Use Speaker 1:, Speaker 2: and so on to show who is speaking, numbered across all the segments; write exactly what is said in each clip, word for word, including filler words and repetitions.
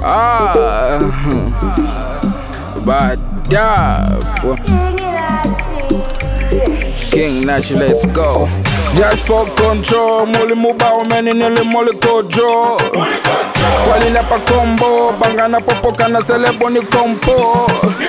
Speaker 1: Ah, bad dab. King Natch, let's go. Just for control, muli mubao meni nili muli kojo. Walina pa combo, bangana popoka na selebo ni kompo.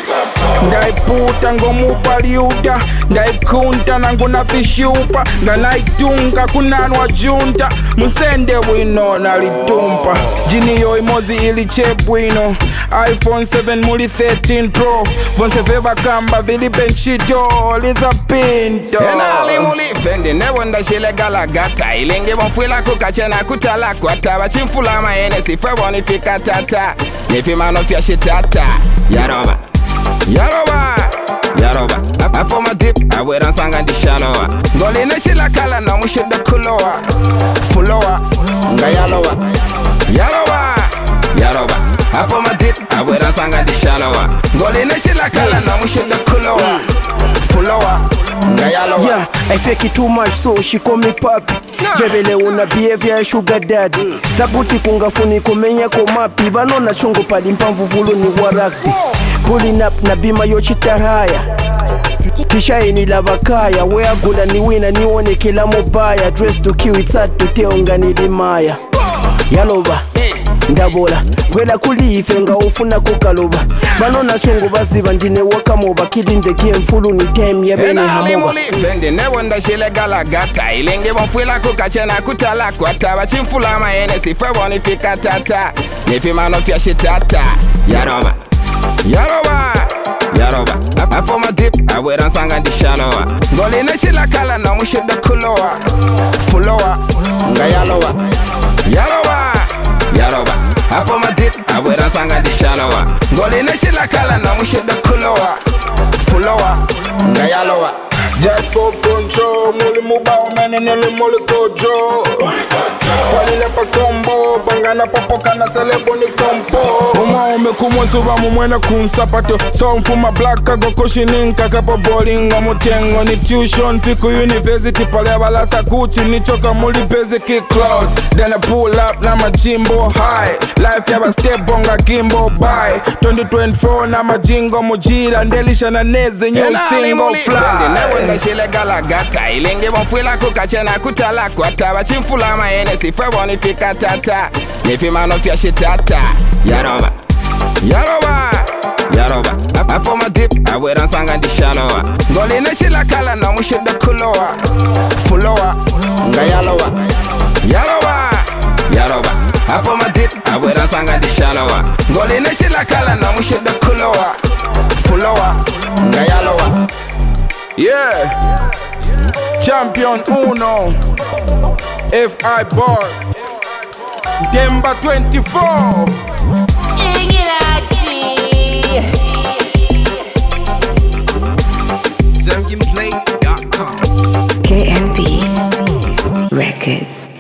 Speaker 1: Ndai puta ngomu paliuda, ndai kunta nangu na fishupa. Nganai tunga kunanwa junta, musende wino nalitumpa. Jini yo imozi ili chepwino, iPhone seven muli thirteen Pro. Vonse veba kamba vili benchito, liza pinto.
Speaker 2: Enali muli fendi ne wanda shile galagata. Ilingi bonfuila kukachena kutala kwata. Bachimfula maene sifwe bonifika tata. Nifima nofia shitata. Yaroba, Yaroba, Yaroba. Afo ma dip, awera sanga di shalowa. Ngoli ne shila kala na mushida kulowa. Fulowa, nga yalowa. Yaroba, Yaroba. Afo ma dip, awera sanga di shalowa. Ngoli ne shila kala na mushida kulowa. Fulowa, nga yalowa.
Speaker 3: Yeah, I fake it too much so she call me papi. Jebele una behavior sugar daddy. Tabuti kungafuni kumenya komapi. Banona chungu pali mpamvu vulu ni warakti. Pulling up na bima yochita haya. Tisha ini lavakaya. Wea gula ni wina nione kila mobaya. Dress to kill it's hard to tell nga nilimaya. Yaloba ndabola gwela kulife nga ufuna kukaloba banona chungu baziba ndine wakamoba kidinde kiemfulu ni time ya bene hamoba.
Speaker 2: Enali muli fendi ne wanda shile galagata. Ilingi bonfuila kukachena kutala kwata. Bachimfula maene sifwe bonifika tata. Nifima nofia shitata. Yaroba, Yaroba, Yaroba. Afo ma dip, awera sanga di shalowa. Ngoli ne shila kala na mushida kulowa. Fulowa, nga yalowa. Yaroba, Yaroba. Afo ma dip, awera sanga di shalowa. Ngoli ne shila kala na mushida kulowa. Fulowa, nga yalowa.
Speaker 1: Just for control, muli mubao meni nili muli kojo. Walina pa combo, bangana popoka na selebo ni kompo. Uma ome kumwesuba mumwena kunsapato. So mfuma black kago kushininka kapo bowling mutengo ni tuition fiku university pale abalasa kuchi ni choka muli basic clouds. Then I pull up na majimbo high. Life yaba step bonga kimbo bye. twenty twenty-four na majingo mujira ndelisha na neze new single fly.
Speaker 2: Wanda shile galagata. Ilingi bonfuila kukachena kutala kwata. Bachimfula maene sifwe bonifika tata. Nifima nofia shitata. Yaroba, Yaroba, Yaroba. Afo ma dip, awera sanga di shalowa. Ngoli ne shila kala na mushida kulowa. Fulowa, nga yalowa. Yaroba, Yaroba. Afo ma dip, awera sanga di shalowa. Ngoli ne shila kala na mushida kulowa. Fulowa, nga yalowa.
Speaker 1: Yeah, Champion Uno, F I Boss, Demba twenty-four.
Speaker 4: Zamginplay dot com
Speaker 5: K N B Records.